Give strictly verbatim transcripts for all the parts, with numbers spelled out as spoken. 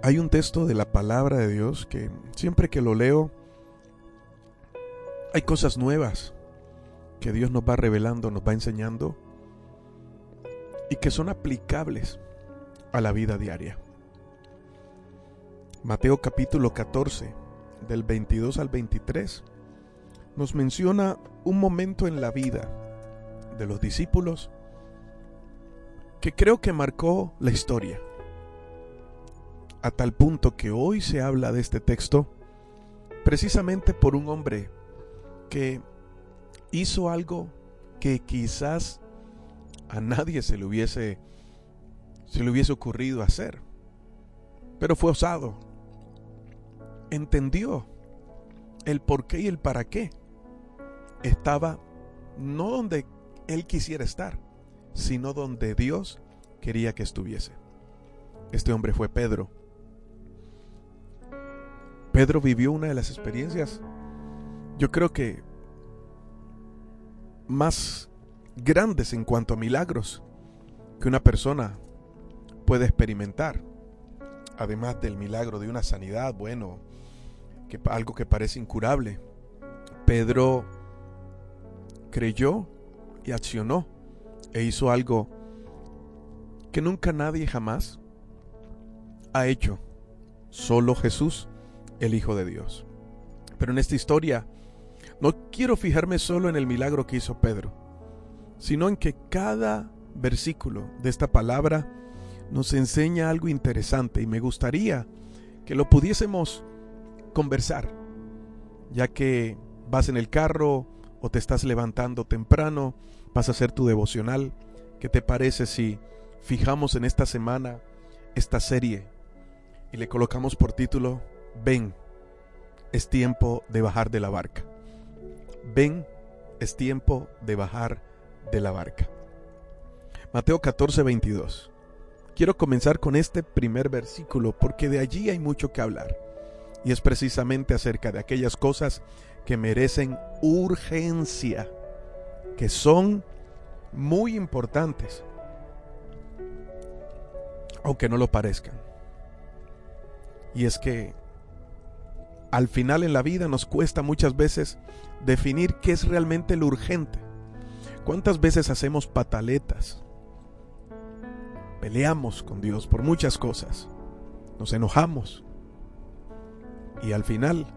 Hay un texto de la palabra de Dios que siempre que lo leo hay cosas nuevas que Dios nos va revelando, nos va enseñando y que son aplicables a la vida diaria. Mateo capítulo catorce, del veintidós al veintitrés, nos menciona un momento en la vida de los discípulos que creo que marcó la historia, a tal punto que hoy se habla de este texto precisamente por un hombre que hizo algo que quizás a nadie se le hubiese se le hubiese ocurrido hacer, pero fue osado. Entendió el por qué y el para qué. Estaba no donde él quisiera estar, sino donde Dios quería que estuviese. Este hombre fue Pedro. Pedro vivió una de las experiencias, yo creo que más grandes en cuanto a milagros que una persona puede experimentar, además del milagro de una sanidad, bueno, que algo que parece incurable. Pedro creyó y accionó e hizo algo que nunca nadie jamás ha hecho, solo Jesús, el Hijo de Dios. Pero en esta historia no quiero fijarme solo en el milagro que hizo Pedro, sino en que cada versículo de esta palabra nos enseña algo interesante y me gustaría que lo pudiésemos conversar, ya que vas en el carro o te estás levantando temprano, vas a hacer tu devocional. ¿Qué te parece si fijamos en esta semana esta serie y le colocamos por título: Ven, es tiempo de bajar de la barca? Ven, es tiempo de bajar de la barca. Mateo catorce, veintidós. Quiero comenzar con este primer versículo porque de allí hay mucho que hablar. Y es precisamente acerca de aquellas cosas que merecen urgencia, que son muy importantes, aunque no lo parezcan. Y es que al final en la vida nos cuesta muchas veces definir qué es realmente lo urgente. ¿Cuántas veces hacemos pataletas? Peleamos con Dios por muchas cosas, nos enojamos y al final,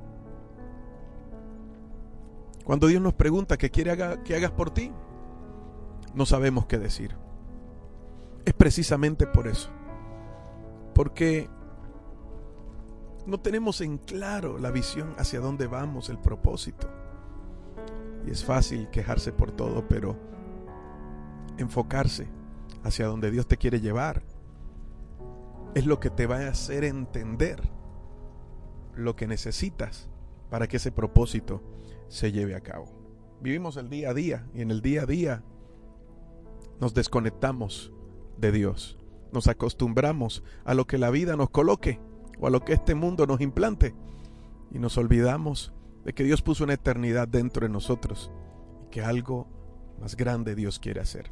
cuando Dios nos pregunta qué quiere haga, que hagas por ti, no sabemos qué decir. Es precisamente por eso, porque no tenemos en claro la visión hacia dónde vamos, el propósito. Y es fácil quejarse por todo, pero enfocarse hacia donde Dios te quiere llevar es lo que te va a hacer entender lo que necesitas para que ese propósito se lleve a cabo. Vivimos el día a día y en el día a día nos desconectamos de Dios. Nos acostumbramos a lo que la vida nos coloque o a lo que este mundo nos implante y nos olvidamos de que Dios puso una eternidad dentro de nosotros y que algo más grande Dios quiere hacer.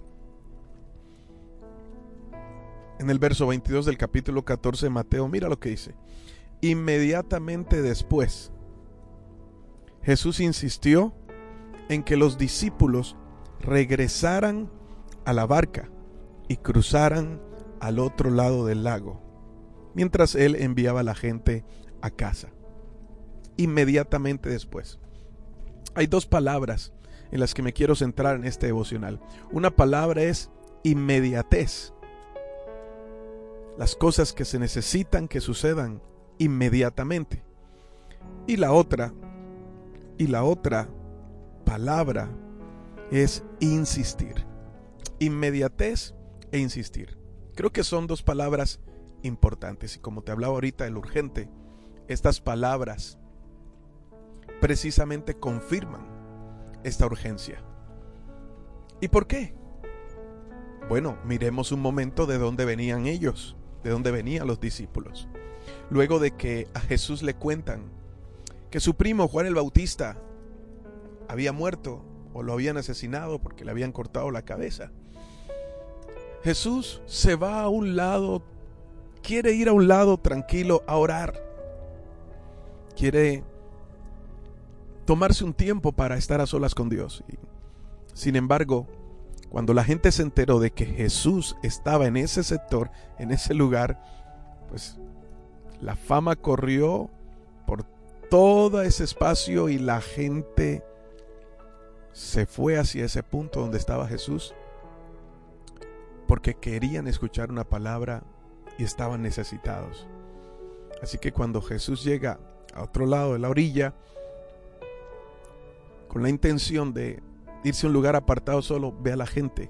En el verso veintidós del capítulo catorce de Mateo, mira lo que dice: inmediatamente después, Jesús insistió en que los discípulos regresaran a la barca y cruzaran al otro lado del lago, mientras él enviaba a la gente a casa. Inmediatamente después. Hay dos palabras en las que me quiero centrar en este devocional. Una palabra es inmediatez. Las cosas que se necesitan que sucedan inmediatamente. Y la otra, y la otra palabra es insistir. Inmediatez e insistir. Creo que son dos palabras importantes. Y como te hablaba ahorita del urgente, estas palabras precisamente confirman esta urgencia. ¿Y por qué? Bueno, miremos un momento de dónde venían ellos, de dónde venían los discípulos. Luego de que a Jesús le cuentan que su primo Juan el Bautista había muerto o lo habían asesinado porque le habían cortado la cabeza, Jesús se va a un lado quiere ir a un lado tranquilo a orar. Quiere tomarse un tiempo para estar a solas con Dios. Y, sin embargo, cuando la gente se enteró de que Jesús estaba en ese sector, en ese lugar, pues la fama corrió por todo ese espacio y la gente se fue hacia ese punto donde estaba Jesús porque querían escuchar una palabra y estaban necesitados. Así que cuando Jesús llega a otro lado de la orilla con la intención de irse a un lugar apartado solo, ve a la gente.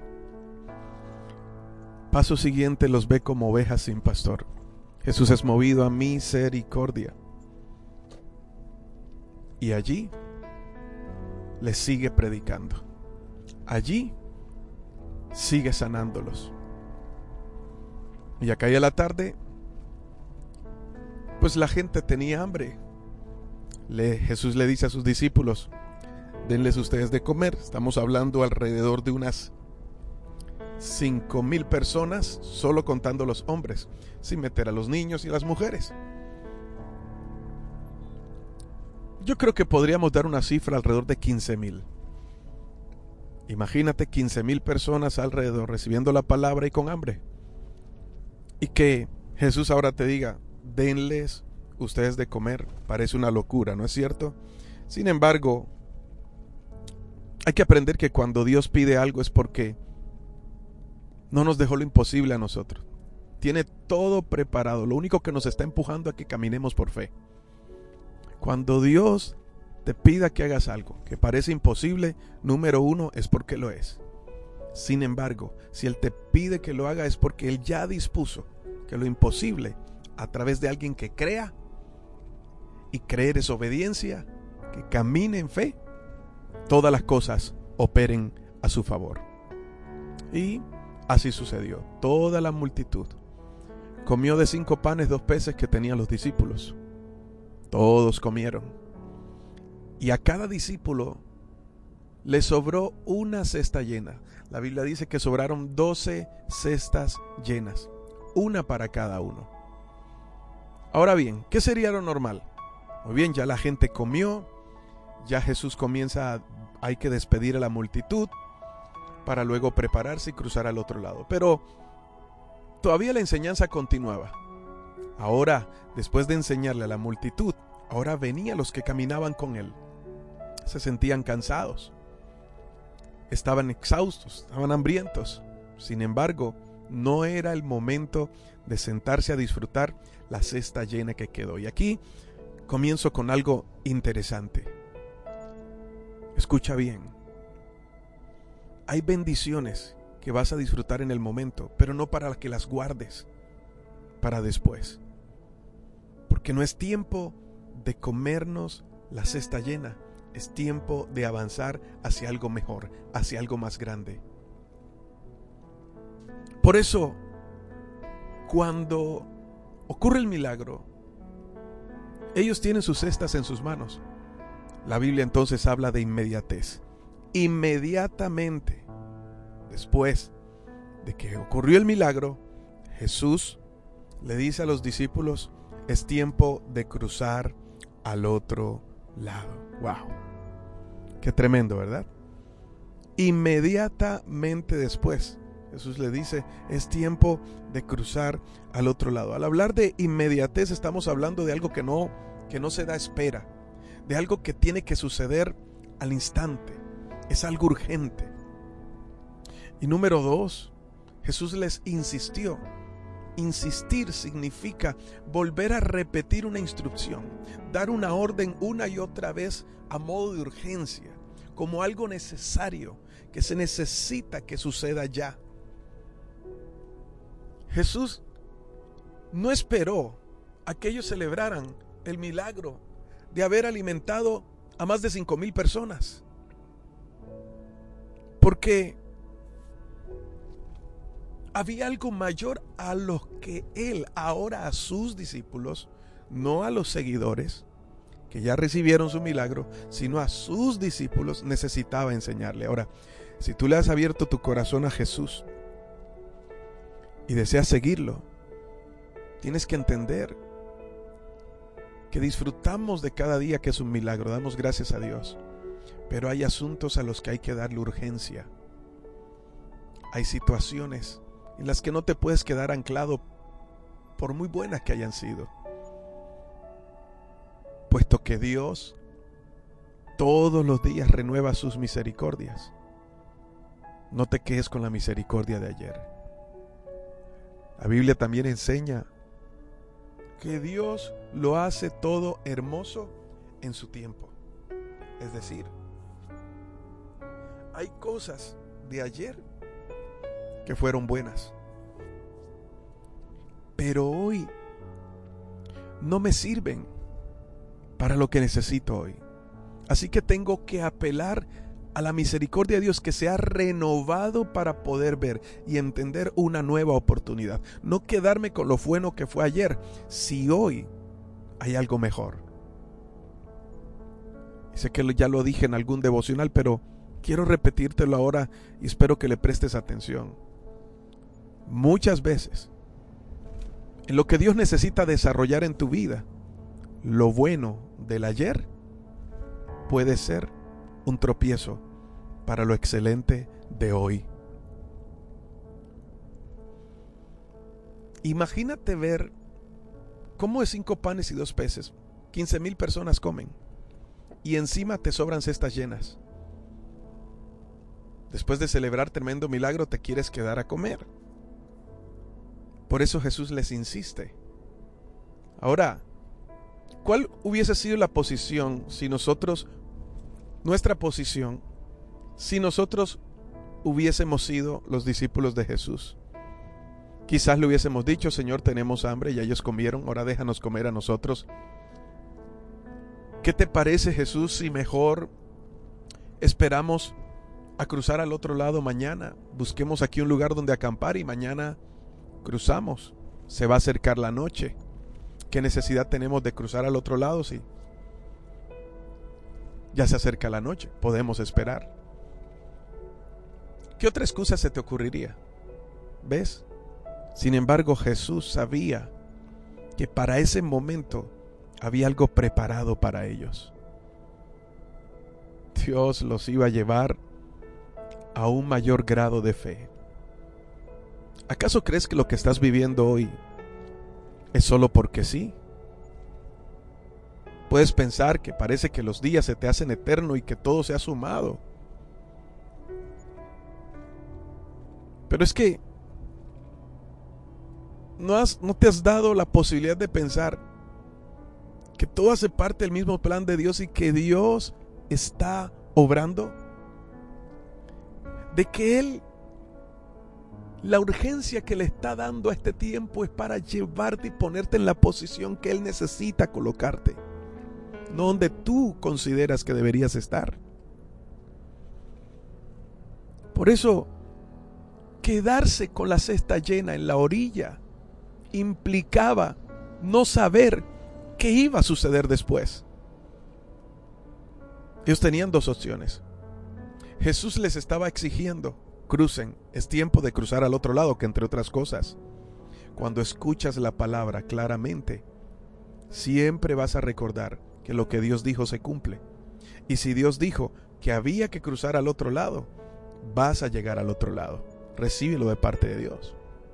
Paso siguiente, los ve como ovejas sin pastor. Jesús es movido a misericordia. Y allí les sigue predicando. Allí sigue sanándolos. Y ya caía la tarde, pues la gente tenía hambre. Le, Jesús le dice a sus discípulos: denles ustedes de comer. Estamos hablando alrededor de unas cinco mil personas, solo contando los hombres, sin meter a los niños y las mujeres. Yo creo que podríamos dar una cifra alrededor de quince mil. Imagínate quince mil personas alrededor recibiendo la palabra y con hambre. Y que Jesús ahora te diga: denles ustedes de comer. Parece una locura, ¿no es cierto? Sin embargo, hay que aprender que cuando Dios pide algo es porque no nos dejó lo imposible a nosotros. Tiene todo preparado. Lo único que nos está empujando a que caminemos por fe. Cuando Dios te pida que hagas algo que parece imposible, número uno, es porque lo es. Sin embargo, si Él te pide que lo haga, es porque Él ya dispuso que lo imposible, a través de alguien que crea, y creer es obediencia, que camine en fe, todas las cosas operen a su favor. Y así sucedió. Toda la multitud comió de cinco panes, dos peces que tenían los discípulos. Todos comieron. Y a cada discípulo le sobró una cesta llena. La Biblia dice que sobraron doce cestas llenas, una para cada uno. Ahora bien, ¿qué sería lo normal? Muy bien, ya la gente comió, ya Jesús comienza a, hay que despedir a la multitud para luego prepararse y cruzar al otro lado. Pero todavía la enseñanza continuaba. Ahora, después de enseñarle a la multitud, ahora venían los que caminaban con Él. Se sentían cansados, estaban exhaustos, estaban hambrientos. Sin embargo, no era el momento de sentarse a disfrutar la cesta llena que quedó. Y aquí comienzo con algo interesante. Escucha bien. Hay bendiciones que vas a disfrutar en el momento, pero no para que las guardes para después. Porque no es tiempo de comernos la cesta llena, es tiempo de avanzar hacia algo mejor, hacia algo más grande. Por eso, cuando ocurre el milagro, ellos tienen sus cestas en sus manos. La Biblia entonces habla de inmediatez. Inmediatamente después de que ocurrió el milagro, Jesús le dice a los discípulos: es tiempo de cruzar al otro lado. Wow, qué tremendo, ¿verdad? Inmediatamente después, Jesús le dice: es tiempo de cruzar al otro lado. Al hablar de inmediatez, estamos hablando de algo que no, que no se da espera, de algo que tiene que suceder al instante. Es algo urgente. Y número dos, Jesús les insistió. Insistir significa volver a repetir una instrucción, dar una orden una y otra vez a modo de urgencia, como algo necesario, que se necesita que suceda ya. Jesús no esperó a que ellos celebraran el milagro de haber alimentado a más de cinco mil personas, porque había algo mayor a lo que Él ahora a sus discípulos, no a los seguidores que ya recibieron su milagro, sino a sus discípulos necesitaba enseñarle. Ahora, si tú le has abierto tu corazón a Jesús y deseas seguirlo, Tienes que entender que disfrutamos de cada día que es un milagro, damos gracias a Dios, pero hay asuntos a los que hay que darle urgencia. Hay situaciones en las que no te puedes quedar anclado por muy buenas que hayan sido, puesto que Dios todos los días renueva sus misericordias. No te quedes con la misericordia de ayer. La Biblia también enseña que Dios lo hace todo hermoso en su tiempo. Es decir, hay cosas de ayer que fueron buenas, pero hoy no me sirven para lo que necesito hoy. Así que tengo que apelar a la misericordia de Dios que se ha renovado para poder ver y entender una nueva oportunidad. No quedarme con lo bueno que fue ayer, si hoy hay algo mejor. Y sé que ya lo dije en algún devocional, pero quiero repetírtelo ahora y espero que le prestes atención. Muchas veces, en lo que Dios necesita desarrollar en tu vida, lo bueno del ayer puede ser un tropiezo para lo excelente de hoy. Imagínate ver cómo de cinco panes y dos peces, quince mil personas comen y encima te sobran cestas llenas. Después de celebrar tremendo milagro, te quieres quedar a comer. Por eso Jesús les insiste. Ahora, ¿cuál hubiese sido la posición si nosotros, nuestra posición, si nosotros hubiésemos sido los discípulos de Jesús? Quizás le hubiésemos dicho: Señor, tenemos hambre, ya ellos comieron, ahora déjanos comer a nosotros. ¿Qué te parece, Jesús, si mejor esperamos a cruzar al otro lado mañana? Busquemos aquí un lugar donde acampar y mañana cruzamos. Se va a acercar la noche. ¿Qué necesidad tenemos de cruzar al otro lado si ya se acerca la noche? Podemos esperar. ¿Qué otra excusa se te ocurriría? ¿Ves? Sin embargo, Jesús sabía que para ese momento había algo preparado para ellos. Dios los iba a llevar a un mayor grado de fe. ¿Acaso crees que lo que estás viviendo hoy es solo porque sí? Puedes pensar que parece que los días se te hacen eternos y que todo se ha sumado. Pero es que no, has, no te has dado la posibilidad de pensar que todo hace parte del mismo plan de Dios y que Dios está obrando. De que Él, la urgencia que le está dando a este tiempo es para llevarte y ponerte en la posición que Él necesita colocarte, no donde tú consideras que deberías estar. Por eso, quedarse con la cesta llena en la orilla implicaba no saber qué iba a suceder después. Ellos tenían dos opciones. Jesús les estaba exigiendo: crucen, es tiempo de cruzar al otro lado, que entre otras cosas, cuando escuchas la palabra claramente, siempre vas a recordar que lo que Dios dijo se cumple. Y si Dios dijo que había que cruzar al otro lado, vas a llegar al otro lado. Recíbelo de parte de Dios.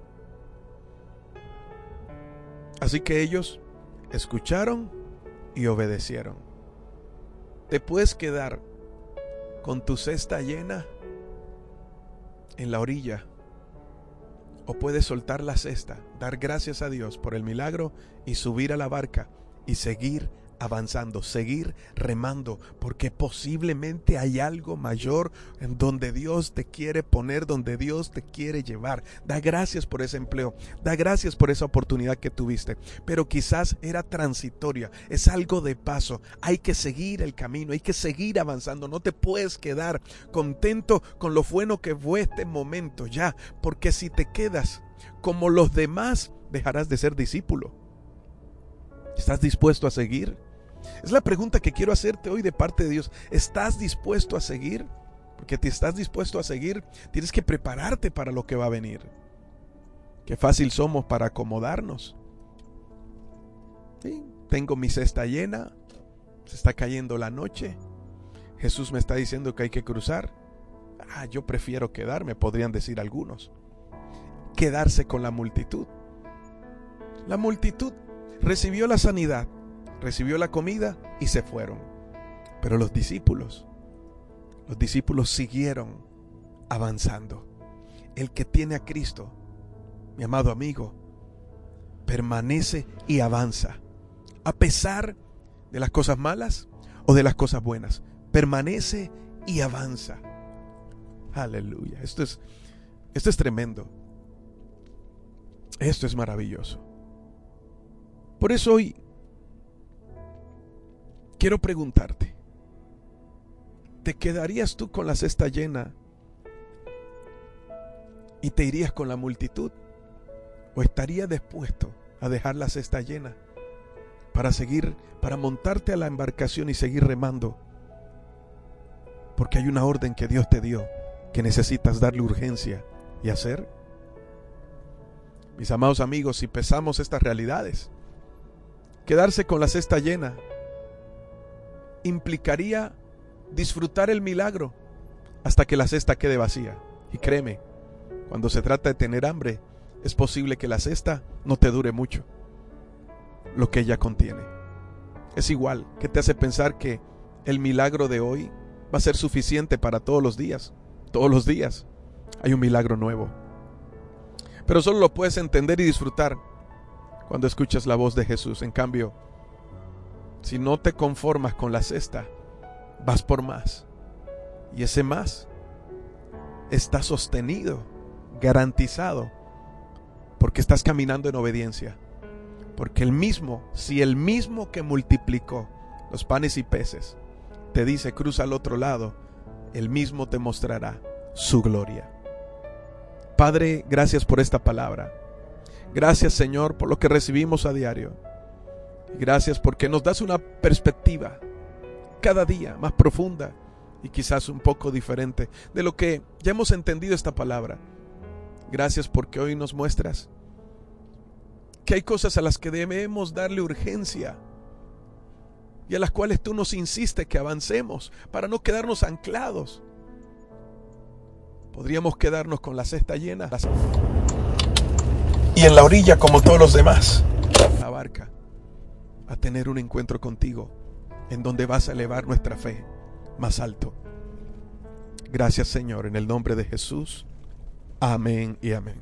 Así que ellos escucharon y obedecieron. Te puedes quedar con tu cesta llena en la orilla, o puedes soltar la cesta, dar gracias a Dios por el milagro y subir a la barca y seguir avanzando, seguir remando, porque posiblemente hay algo mayor en donde Dios te quiere poner, donde Dios te quiere llevar. Da gracias por ese empleo, da gracias por esa oportunidad que tuviste, pero quizás era transitoria, es algo de paso. Hay que seguir el camino, hay que seguir avanzando. No te puedes quedar contento con lo bueno que fue este momento ya, porque si te quedas como los demás, dejarás de ser discípulo. ¿Estás dispuesto a seguir? Es la pregunta que quiero hacerte hoy de parte de Dios. ¿Estás dispuesto a seguir? Porque si estás dispuesto a seguir, tienes que prepararte para lo que va a venir. Qué fácil somos para acomodarnos ¿Sí? Tengo mi cesta llena, se está cayendo la noche, Jesús me está diciendo que hay que cruzar. Ah, yo prefiero quedarme, podrían decir algunos. Quedarse con la multitud. La multitud recibió la sanidad, recibió la comida y se fueron. Pero los discípulos, los discípulos siguieron avanzando. El que tiene a Cristo, mi amado amigo, permanece y avanza. A pesar de las cosas malas o de las cosas buenas, permanece y avanza. Aleluya. Esto es, esto es tremendo. Esto es maravilloso. Por eso hoy quiero preguntarte, ¿te quedarías tú con la cesta llena y te irías con la multitud? ¿O estarías dispuesto a dejar la cesta llena para seguir, para montarte a la embarcación y seguir remando? Porque hay una orden que Dios te dio que necesitas darle urgencia y hacer. Mis amados amigos, si pesamos estas realidades, quedarse con la cesta llena implicaría disfrutar el milagro hasta que la cesta quede vacía. Y créeme, cuando se trata de tener hambre, es posible que la cesta no te dure mucho lo que ella contiene. Es igual que te hace pensar que el milagro de hoy va a ser suficiente para todos los días. Todos los días hay un milagro nuevo, pero solo lo puedes entender y disfrutar cuando escuchas la voz de Jesús. En cambio, si no te conformas con la cesta, vas por más, y ese más está sostenido, garantizado, porque estás caminando en obediencia. Porque el mismo, si el mismo que multiplicó los panes y peces te dice cruza al otro lado, el mismo te mostrará su gloria. Padre, gracias por esta palabra. Gracias, Señor, por lo que recibimos a diario. Gracias porque nos das una perspectiva cada día más profunda y quizás un poco diferente de lo que ya hemos entendido esta palabra. Gracias porque hoy nos muestras que hay cosas a las que debemos darle urgencia y a las cuales tú nos insistes que avancemos para no quedarnos anclados. Podríamos quedarnos con la cesta llena y en la orilla como todos los demás. La barca a tener un encuentro contigo en donde vas a elevar nuestra fe más alto. Gracias, Señor, en el nombre de Jesús. Amén y amén.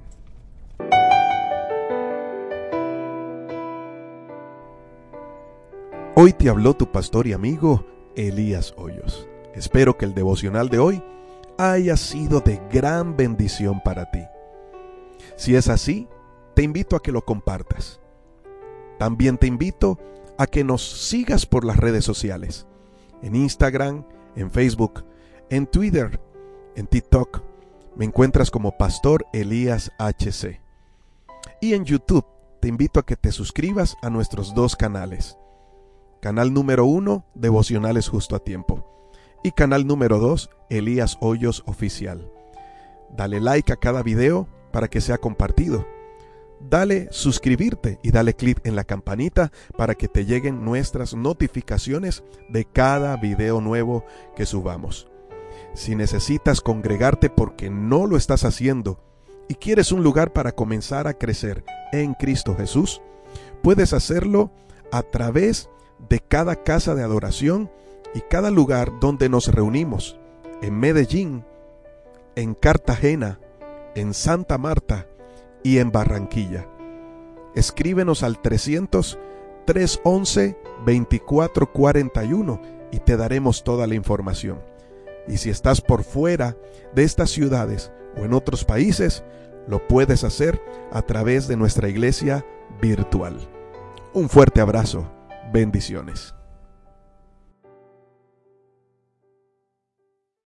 Hoy te habló tu pastor y amigo Elías Hoyos. Espero que el devocional de hoy haya sido de gran bendición para ti. Si es así, te invito a que lo compartas. También te invito a que nos sigas por las redes sociales, en Instagram, en Facebook, en Twitter, en TikTok. Me encuentras como Pastor Elías H C. Y en YouTube te invito a que te suscribas a nuestros dos canales. Canal número uno, Devocionales Justo a Tiempo. Y canal número dos, Elías Hoyos Oficial. Dale like a cada video para que sea compartido. Dale suscribirte y dale clic en la campanita para que te lleguen nuestras notificaciones de cada video nuevo que subamos. Si necesitas congregarte porque no lo estás haciendo y quieres un lugar para comenzar a crecer en Cristo Jesús, puedes hacerlo a través de cada casa de adoración y cada lugar donde nos reunimos, en Medellín, en Cartagena, en Santa Marta y en Barranquilla. Escríbenos al trescientos, trescientos once, veinticuatro cuarenta y uno y te daremos toda la información. Y si estás por fuera de estas ciudades o en otros países, lo puedes hacer a través de nuestra iglesia virtual. Un fuerte abrazo. Bendiciones.